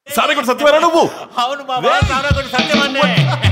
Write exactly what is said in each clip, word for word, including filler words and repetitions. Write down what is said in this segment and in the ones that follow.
సారాకొండ సత్యమేనా నువ్వు? అవును బాబా, సారాకొండ సత్యమన్నే.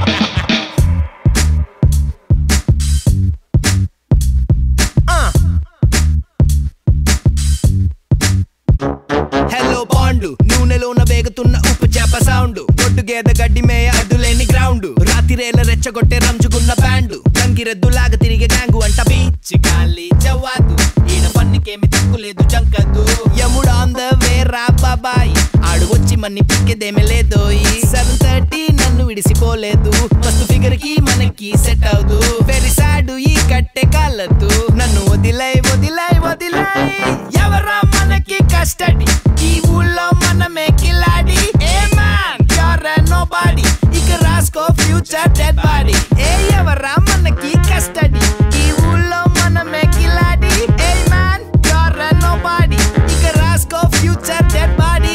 Hello bond, నూనెలోన వేగుతున్న ఉప్పు చేప సౌండ్, ఒడ్డు గేద గడ్డి మేయ అడ్డులేని గ్రౌండ్, రాతిరేల రెచ్చగొట్టే రంజుకున్న బ్యాండ్, గంగిరెద్దులాగా తిరిగే గ్యాంగు అంట బీచ్ గాలి జవాదు, ఈడ పన్నికేమి తక్కులేదు జంకదు, యముడు ఆన్ ద వే రా బాబాయ్, ఆడు వచ్చి మన్ని పిక్కేదేమే లేదో, ఈ సెవెన్ థర్టీ నన్ను విడిసిపోలేదు, మస్తు ఫిగర్ కి మనకి సెట్ అవదు, వెరీ సాడ్ ఈ కట్టె కాలదు, నన్ను వదిలై వదిలై వదిలై, ఎవరా మనకి కస్టడీ, ఈ ఊళ్ళో మనమే కిలాడి, ఏ మ్యాన్ యూర్ నోబడీ, ఇక రాసుకో ఫ్యూచర్ డెడ్ బాడీ, ఏ ఎవరా మనకి కస్టడీ, ఈ ఊళ్ళో మనమే కిలాడి, ఏ మ్యాన్ యూర్ నోబడీ, ఇక రాసుకో future dead body.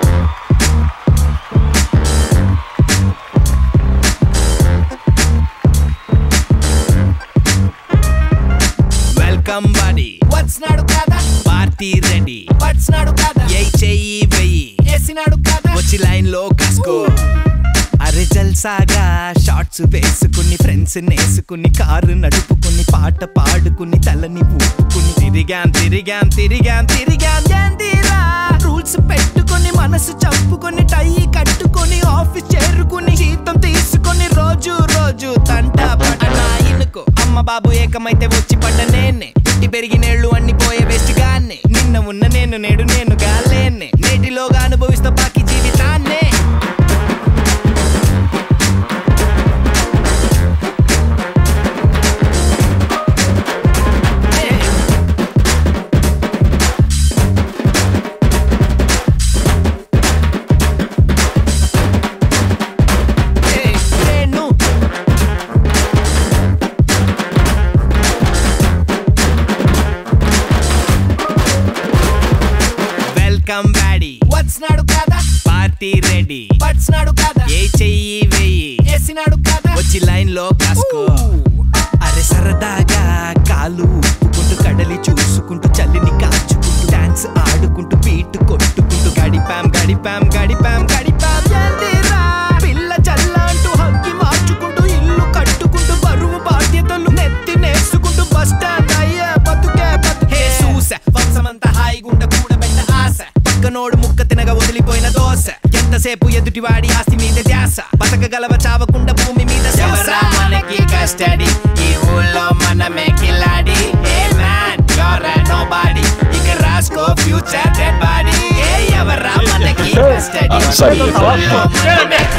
Welcome body, వచ్చినాడు కదా పార్టీ రెడీ, వచ్చినాడు కదా ఏ చెయ్యి వెయ్యి వేసినాడు కదా, వచ్చి లైన్ లో కాసుకో, అరే జల్సాగా షార్ట్స్ వేసుకుని ఫ్రెండ్స్ నేసుకుని కారు నడుపుకుని పాట పాడుకుని తలని ఊపుకుని తిరిగాం తిరిగాం తిరిగాం తిరిగాం ఏందిరా, రూల్స్ పెట్టుకుని మనసు చంపుకుని టై కట్టుకుని ఆఫీస్ చేరుకుని జీతం తీసుకుని రోజు రోజు తంట పడనా ఇనుకో, అమ్మ బాబు ఏకమైతే వచ్చి పడ్డ నేనే, పుట్టి పెరిగినేళ్ళు అన్ని పోయే వేస్ట్ గానే, నిన్న ఉన్న నేను నేడు నేను గాలేనే, నేటిలోగా అనుభవిస్తా బాకీ జీవితాన్నే. వెల్కమ్ బ్యాడీ, వచ్చినాడు కదా పార్టీ రెడీ, వచ్చినాడు కదా ఏ చెయ్యి వెయ్యి వేసినాడు కదా, వచ్చి లైన్ లో కాసుకో, అరే సరదాగా కాలు ఊపుకుంటూ కడలి చూసుకుంటూ చల్లిని కాచుకుంటూ డాన్స్ ఆడుకుంటూ బీట్ కొట్టుకుంటూ గడిపాం గడిపాం గడిపాం గడిపాం ఏందిరా, పిల్ల చల్లంటూ హక్కి మార్చుకుంటూ ఇల్లు కట్టుకుంటూ బరువు బాధ్యతలు నెత్తి నేసుకుంటూ బస్ స్టాండ్ అయ్యే బతుకే బతుకే చూస వంశమంతా హాయిగుండ కూడబెట్ట ఆశ, పక్కనోడు ముక్క తినగా వదిలిపోయిన దోశ, ఎంతసేపు ఎదుటివాడి ఆస్తి మీద ధ్యాస, బతకగలవ చావకుండా భూమి మీద ఎవరా మనకి కస్టడీ, ఈ ఊళ్ళో మనమే కిలాడి, ఏ మ్యాన్ యూర్ నోబడీ, ఇక రాసుకో ఫ్యూచర్ డెడ్ బాడీ, ఏ ఎవరా మనకి కస్టడీ, ఈ ఊళ్ళో మనమే